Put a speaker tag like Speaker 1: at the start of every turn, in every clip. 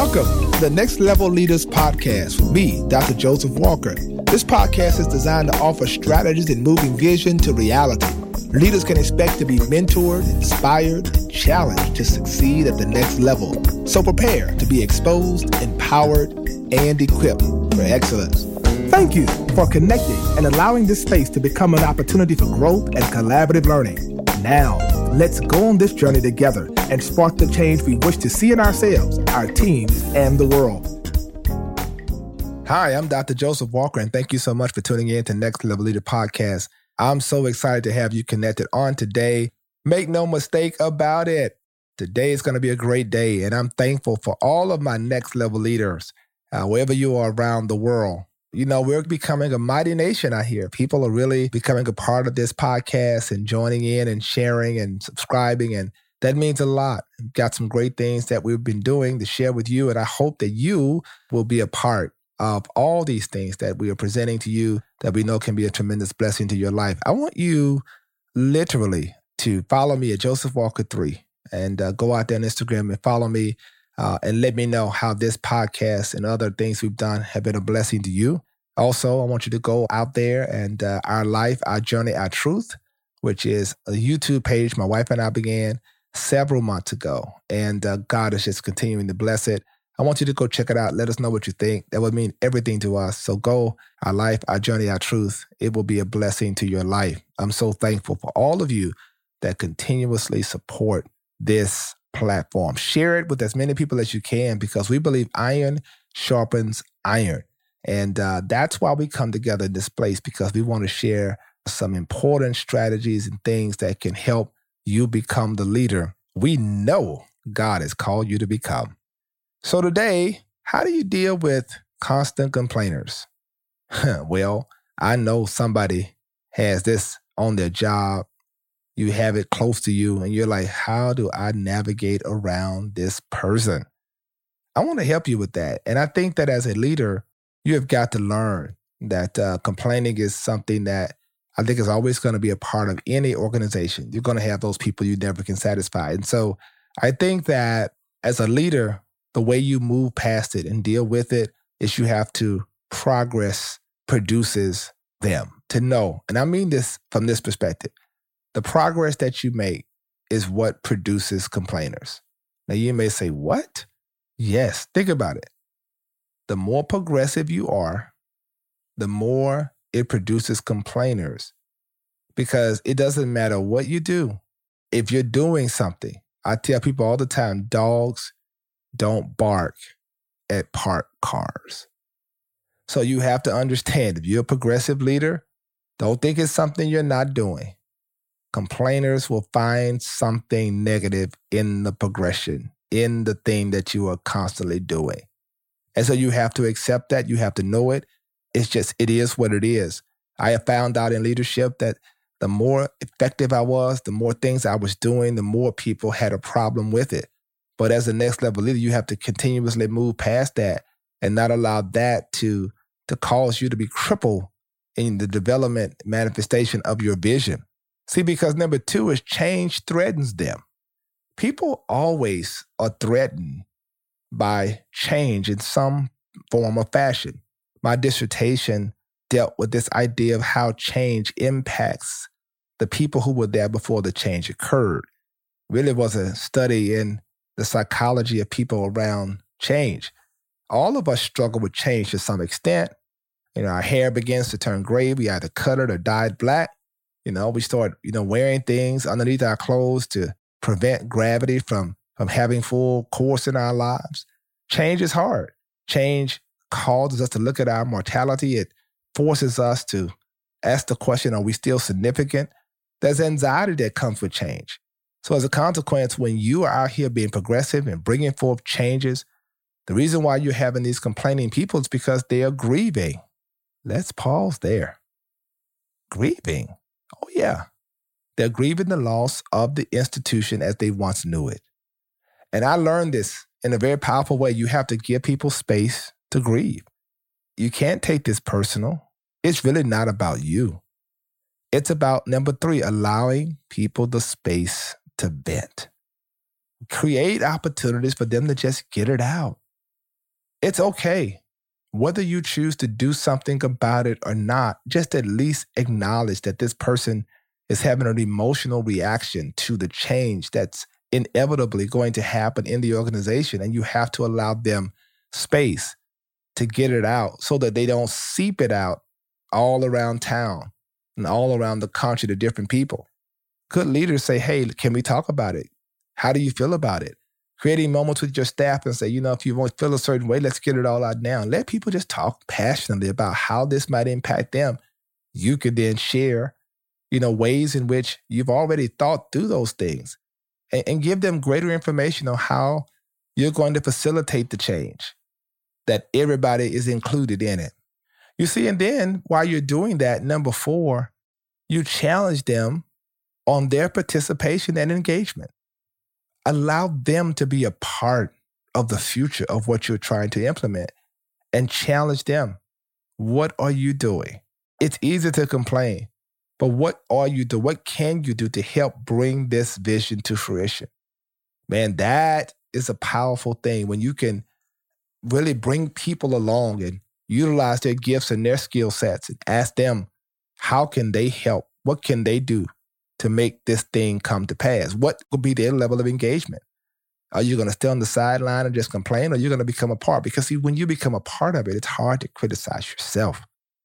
Speaker 1: Welcome to the Next Level Leaders Podcast with me, Dr. Joseph Walker. This podcast is designed to offer strategies in moving vision to reality. Leaders can expect to be mentored, inspired, and challenged to succeed at the next level. So prepare to be exposed, empowered, and equipped for excellence. Thank you for connecting and allowing this space to become an opportunity for growth and collaborative learning. Now, let's go on this journey together and spark the change we wish to see in ourselves, our teams, and the world. Hi, I'm Dr. Joseph Walker, and thank you so much for tuning in to Next Level Leader Podcast. I'm so excited to have you connected on today. Make no mistake about it. Today is going to be a great day, and I'm thankful for all of my next level leaders, wherever you are around the world. You know, we're becoming a mighty nation out here. People are really becoming a part of this podcast and joining in and sharing and subscribing, and that means a lot. We've got some great things that we've been doing to share with you, and I hope that you will be a part of all these things that we are presenting to you that we know can be a tremendous blessing to your life. I want you literally to follow me at Joseph Walker 3 and go out there on Instagram and follow me and let me know how this podcast and other things we've done have been a blessing to you. Also, I want you to go out there and Our Life, Our Journey, Our Truth, which is a YouTube page my wife and I began several months ago. And God is just continuing to bless it. I want you to go check it out. Let us know what you think. That would mean everything to us. So go, Our Life, Our Journey, Our Truth. It will be a blessing to your life. I'm so thankful for all of you that continuously support this platform. Share it with as many people as you can because we believe iron sharpens iron. And that's why we come together in this place, because we want to share some important strategies and things that can help you become the leader we know God has called you to become. So today, how do you deal with constant complainers? Well, I know somebody has this on their job. You have it close to you, and you're like, how do I navigate around this person? I want to help you with that. And I think that as a leader, you have got to learn that complaining is something that I think is always going to be a part of any organization. You're going to have those people you never can satisfy. And so I think that as a leader, the way you move past it and deal with it is you have to progress produces them to know. And I mean this from this perspective. The progress that you make is what produces complainers. Now you may say, what? Yes, think about it. The more progressive you are, the more it produces complainers, because it doesn't matter what you do. If you're doing something, I tell people all the time, dogs don't bark at parked cars. So you have to understand, if you're a progressive leader, don't think it's something you're not doing. Complainers will find something negative in the progression, in the thing that you are constantly doing. And so you have to accept that. You have to know it. It is what it is. I have found out in leadership that the more effective I was, the more things I was doing, the more people had a problem with it. But as a next level leader, you have to continuously move past that and not allow that to cause you to be crippled in the development manifestation of your vision. See, because number 2 is change threatens them. People always are threatened by change in some form or fashion. My dissertation dealt with this idea of how change impacts the people who were there before the change occurred. Really was a study in the psychology of people around change. All of us struggle with change to some extent. Our hair begins to turn gray. We either cut it or dye it black. We start, wearing things underneath our clothes to prevent gravity from having full course in our lives. Change is hard. Change causes us to look at our mortality. It forces us to ask the question, are we still significant? There's anxiety that comes with change. So as a consequence, when you are out here being progressive and bringing forth changes, the reason why you're having these complaining people is because they are grieving. Let's pause there. Grieving. Oh, yeah. They're grieving the loss of the institution as they once knew it. And I learned this in a very powerful way. You have to give people space to grieve. You can't take this personal. It's really not about you. It's about, number 3, allowing people the space to vent. Create opportunities for them to just get it out. It's okay. Whether you choose to do something about it or not, just at least acknowledge that this person is having an emotional reaction to the change that's inevitably going to happen in the organization. And you have to allow them space to get it out so that they don't seep it out all around town and all around the country to different people. Good leaders say, hey, can we talk about it? How do you feel about it? Creating moments with your staff and say, if you want to feel a certain way, let's get it all out now. Let people just talk passionately about how this might impact them. You could then share, ways in which you've already thought through those things and give them greater information on how you're going to facilitate the change, that everybody is included in it. You see, and then while you're doing that, number 4, you challenge them on their participation and engagement. Allow them to be a part of the future of what you're trying to implement and challenge them. What are you doing? It's easy to complain, but what are you doing? What can you do to help bring this vision to fruition? Man, that is a powerful thing when you can really bring people along and utilize their gifts and their skill sets and ask them, how can they help? What can they do to make this thing come to pass? What will be their level of engagement? Are you going to stay on the sideline and just complain, or are you going to become a part? Because see, when you become a part of it, it's hard to criticize yourself.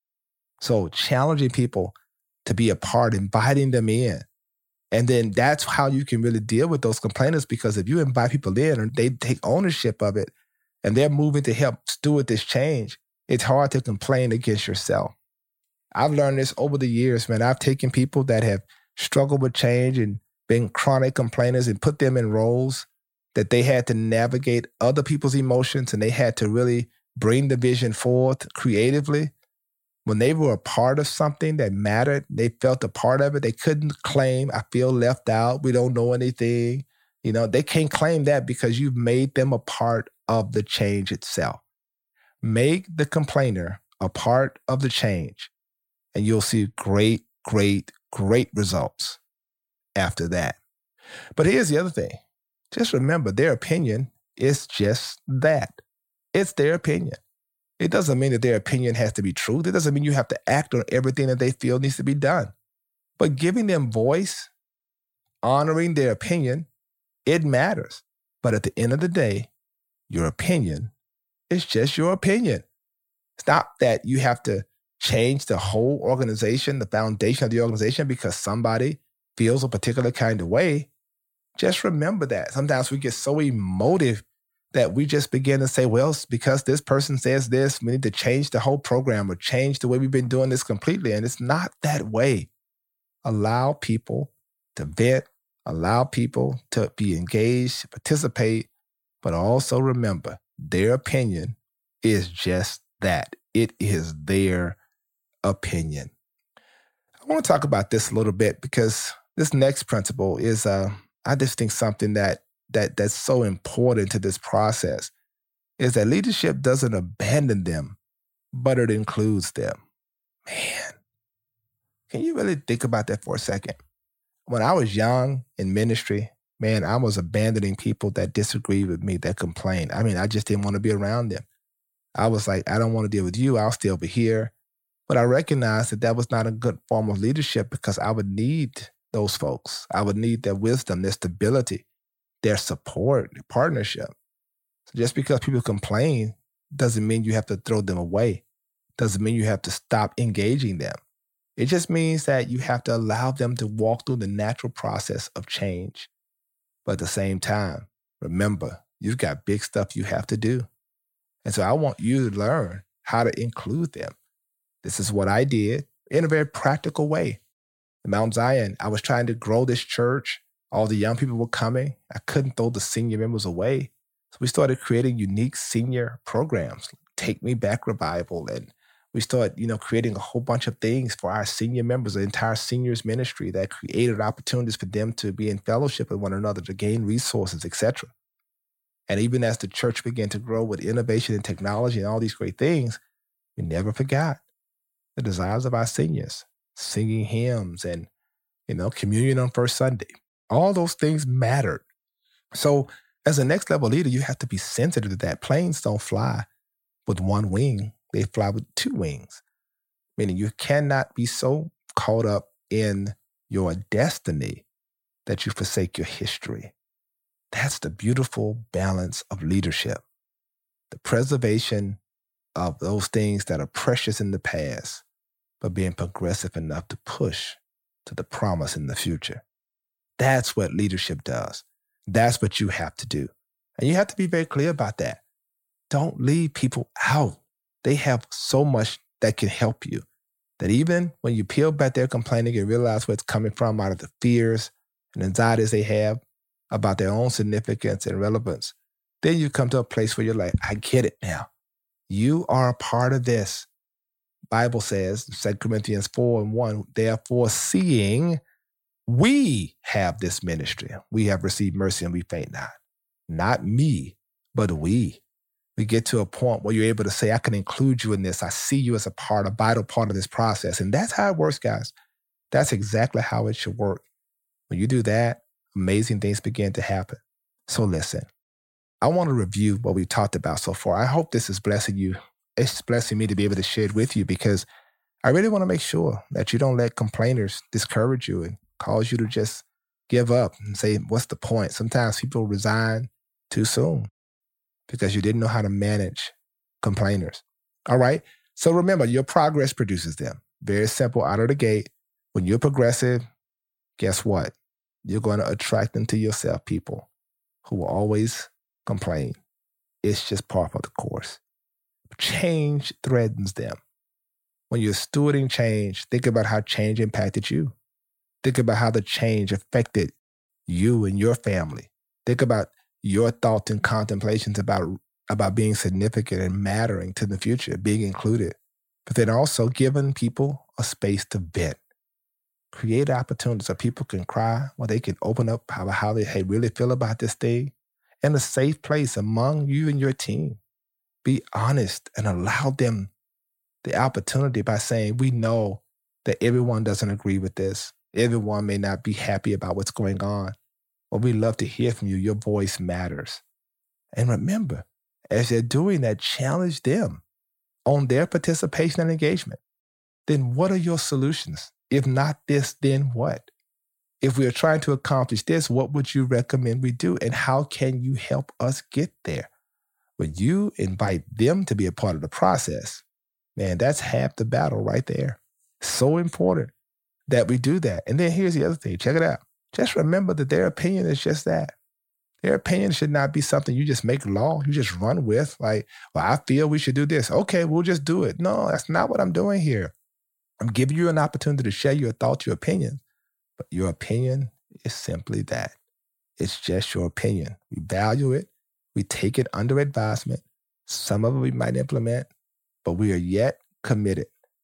Speaker 1: So challenging people to be a part, inviting them in. And then that's how you can really deal with those complainers, because if you invite people in and they take ownership of it and they're moving to help steward this change, it's hard to complain against yourself. I've learned this over the years, man. I've taken people that have struggled with change and been chronic complainers and put them in roles that they had to navigate other people's emotions, and they had to really bring the vision forth creatively. When they were a part of something that mattered, they felt a part of it. They couldn't claim, I feel left out, we don't know anything. They can't claim that because you've made them a part of the change itself. Make the complainer a part of the change, and you'll see great, great, great results after that. But here's the other thing. Just remember, their opinion is just that. It's their opinion. It doesn't mean that their opinion has to be truth. It doesn't mean you have to act on everything that they feel needs to be done. But giving them voice, honoring their opinion, it matters. But at the end of the day, your opinion is just your opinion. It's not that you have to change the whole organization, the foundation of the organization, because somebody feels a particular kind of way. Just remember that. Sometimes we get so emotive that we just begin to say, well, it's because this person says this, we need to change the whole program or change the way we've been doing this completely. And it's not that way. Allow people to vent, allow people to be engaged, participate, but also remember, their opinion is just that. It is their opinion. I want to talk about this a little bit because this next principle is, I just think something that's so important to this process is that leadership doesn't abandon them, but it includes them. Man, can you really think about that for a second? When I was young in ministry, man, I was abandoning people that disagreed with me, that complained. I just didn't want to be around them. I was like, I don't want to deal with you. I'll stay over here. But I recognized that was not a good form of leadership because I would need those folks. I would need their wisdom, their stability, their support, their partnership. So just because people complain doesn't mean you have to throw them away. Doesn't mean you have to stop engaging them. It just means that you have to allow them to walk through the natural process of change. But at the same time, remember, you've got big stuff you have to do. And so I want you to learn how to include them. This is what I did in a very practical way. In Mount Zion, I was trying to grow this church. All the young people were coming. I couldn't throw the senior members away. So we started creating unique senior programs, Take Me Back Revival. And we started, creating a whole bunch of things for our senior members, the entire seniors ministry that created opportunities for them to be in fellowship with one another, to gain resources, etc. And even as the church began to grow with innovation and technology and all these great things, we never forgot the desires of our seniors, singing hymns and, communion on first Sunday. All those things mattered. So as a next level leader, you have to be sensitive to that. Planes don't fly. with one wing, they fly with two wings. Meaning you cannot be so caught up in your destiny that you forsake your history. That's the beautiful balance of leadership. The preservation of those things that are precious in the past, but being progressive enough to push to the promise in the future. That's what leadership does. That's what you have to do. And you have to be very clear about that. Don't leave people out. They have so much that can help you. That even when you peel back their complaining and realize where it's coming from out of the fears and anxieties they have about their own significance and relevance, then you come to a place where you're like, I get it now. You are a part of this. Bible says, 2 Corinthians 4:1, therefore seeing we have this ministry, we have received mercy and we faint not. Not me, but we. We get to a point where you're able to say, I can include you in this. I see you as a vital part of this process. And that's how it works, guys. That's exactly how it should work. When you do that, amazing things begin to happen. So listen, I want to review what we've talked about so far. I hope this is blessing you. It's blessing me to be able to share it with you because I really want to make sure that you don't let complainers discourage you and cause you to just give up and say, what's the point? Sometimes people resign too soon because you didn't know how to manage complainers. All right? So remember, your progress produces them. Very simple out of the gate. When you're progressive, guess what? You're going to attract into yourself people who will always complain. It's just part of the course. Change threatens them. When you're stewarding change, think about how change impacted you. Think about how the change affected you and your family. Think about your thoughts and contemplations about being significant and mattering to the future, being included. But then also giving people a space to vent. Create opportunities so people can cry, where they can open up how they really feel about this thing, and a safe place among you and your team. Be honest and allow them the opportunity by saying, we know that everyone doesn't agree with this. Everyone may not be happy about what's going on, but we love to hear from you. Your voice matters. And remember, as they're doing that, challenge them on their participation and engagement. Then what are your solutions? If not this, then what? If we are trying to accomplish this, what would you recommend we do? And how can you help us get there? When you invite them to be a part of the process, man, that's half the battle right there. So important that we do that. And then here's the other thing. Check it out. Just remember that their opinion is just that. Their opinion should not be something you just make law, you just run with. Like, well, I feel we should do this. Okay, we'll just do it. No, that's not what I'm doing here. I'm giving you an opportunity to share your thoughts, your opinion. But your opinion is simply that. It's just your opinion. We value it. We take it under advisement. Some of it we might implement, but we are yet committed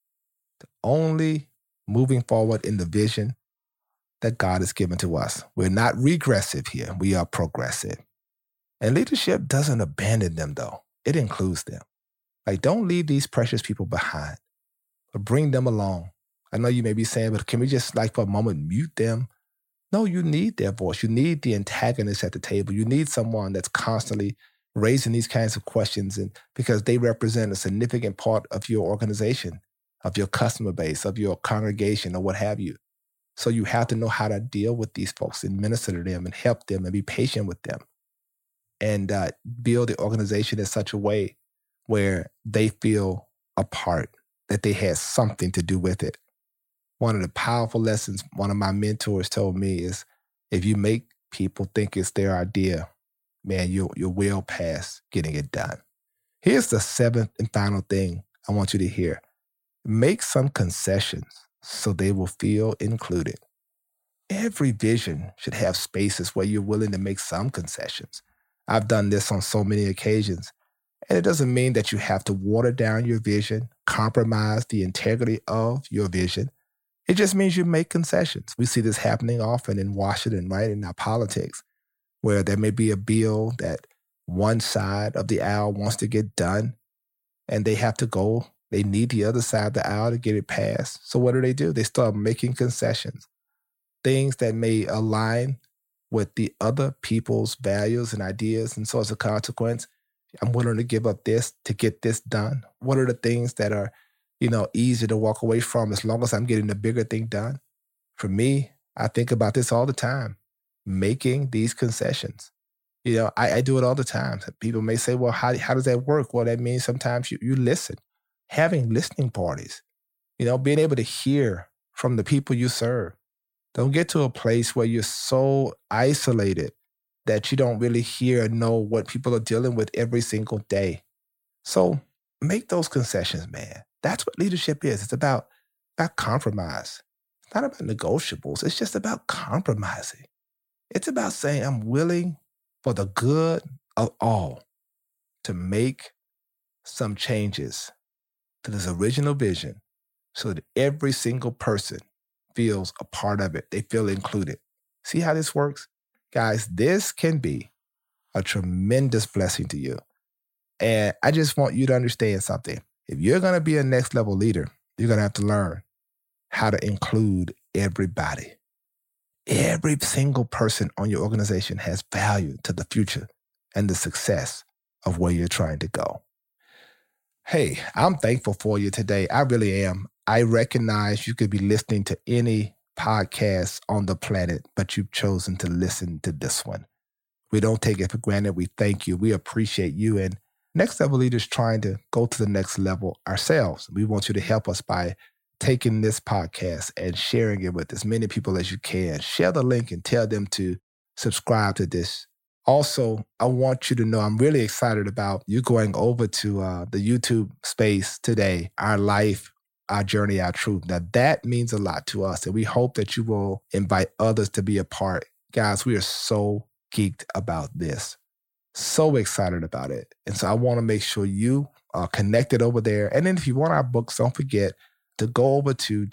Speaker 1: to only moving forward in the vision that God has given to us. We're not regressive here. We are progressive. And leadership doesn't abandon them, though. It includes them. Like, don't leave these precious people behind, but bring them along. I know you may be saying, but can we just, like, for a moment, mute them? No, you need their voice. You need the antagonist at the table. You need someone that's constantly raising these kinds of questions, and because they represent a significant part of your organization, of your customer base, of your congregation, or what have you. So you have to know how to deal with these folks and minister to them and help them and be patient with them and build the organization in such a way where they feel a part, that they had something to do with it. One of the powerful lessons one of my mentors told me is, if you make people think it's their idea, man, you're well past getting it done. Here's the seventh and final thing I want you to hear. Make some concessions so they will feel included. Every vision should have spaces where you're willing to make some concessions. I've done this on so many occasions. And it doesn't mean that you have to water down your vision, compromise the integrity of your vision. It just means you make concessions. We see this happening often in Washington, right, in our politics, where there may be a bill that one side of the aisle wants to get done, and they have to go. They need the other side of the aisle to get it passed. So what do? They start making concessions, things that may align with the other people's values and ideas. And so as a consequence, I'm willing to give up this to get this done. What are the things that are, easy to walk away from as long as I'm getting the bigger thing done? For me, I think about this all the time, making these concessions. I do it all the time. People may say, well, how does that work? Well, that means sometimes you listen. Having listening parties, being able to hear from the people you serve. Don't get to a place where you're so isolated that you don't really hear or know what people are dealing with every single day. So make those concessions, man. That's what leadership is. It's about compromise. It's not about negotiables. It's just about compromising. It's about saying, I'm willing for the good of all to make some changes to this original vision so that every single person feels a part of it. They feel included. See how this works? Guys, this can be a tremendous blessing to you. And I just want you to understand something. If you're going to be a next level leader, you're going to have to learn how to include everybody. Every single person on your organization has value to the future and the success of where you're trying to go. Hey, I'm thankful for you today. I really am. I recognize you could be listening to any podcast on the planet, but you've chosen to listen to this one. We don't take it for granted. We thank you. We appreciate you. And Next Level Leaders trying to go to the next level ourselves. We want you to help us by taking this podcast and sharing it with as many people as you can. Share the link and tell them to subscribe to this. Also, I want you to know I'm really excited about you going over to the YouTube space today, Our Life, Our Journey, Our Truth. Now, that means a lot to us, and we hope that you will invite others to be a part. Guys, we are so geeked about this. So excited about it. And so I want to make sure you are connected over there. And then if you want our books, don't forget to go over to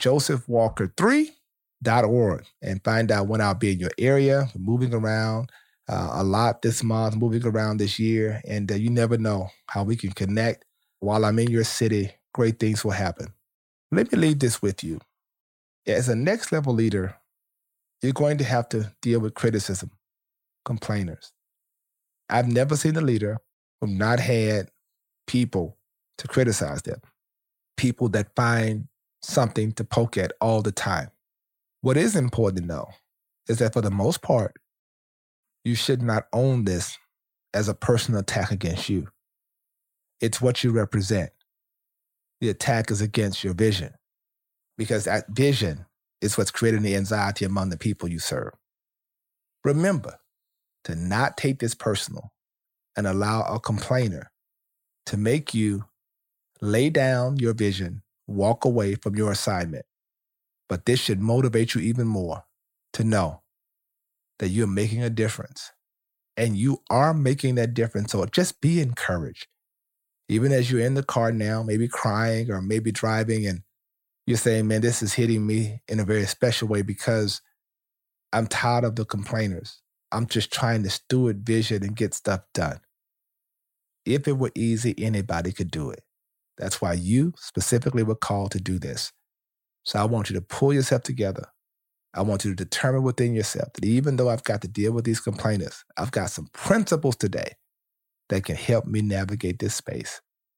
Speaker 1: josephwalker3.org and find out when I'll be in your area. We're moving around a lot this month, moving around this year. And you never know how we can connect. While I'm in your city, great things will happen. Let me leave this with you. As a next level leader, you're going to have to deal with criticism, complainers. I've never seen a leader who've not had people to criticize them, people that find something to poke at all the time. What is important to know is that for the most part, you should not own this as a personal attack against you. It's what you represent. The attack is against your vision, because that vision is what's creating the anxiety among the people you serve. Remember to not take this personal and allow a complainer to make you lay down your vision, walk away from your assignment. But this should motivate you even more to know that you're making a difference. And you are making that difference. So just be encouraged. Even as you're in the car now, maybe crying or maybe driving, and you're saying, man, this is hitting me in a very special way because I'm tired of the complainers. I'm just trying to steward vision and get stuff done. If it were easy, anybody could do it. That's why you specifically were called to do this. So I want you to pull yourself together. I want you to determine within yourself that even though I've got to deal with these complainers, I've got some principles today that can help me navigate this space.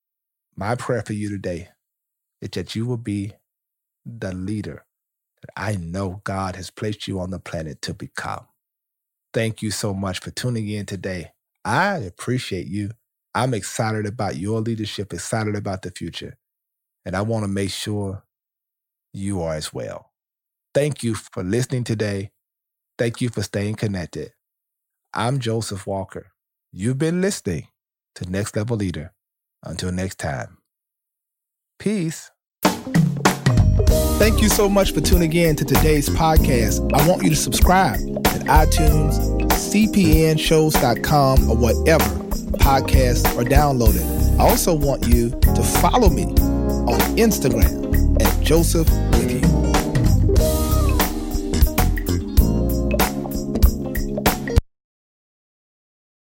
Speaker 1: My prayer for you today is that you will be the leader that I know God has placed you on the planet to become. Thank you so much for tuning in today. I appreciate you. I'm excited about your leadership, excited about the future. And I want to make sure you are as well. Thank you for listening today. Thank you for staying connected. I'm Joseph Walker. You've been listening to Next Level Leader. Until next time. Peace. Thank you so much for tuning in to today's podcast. I want you to subscribe at iTunes, cpnshows.com, or whatever podcasts are downloaded. I also want you to follow me on Instagram at Joseph with you.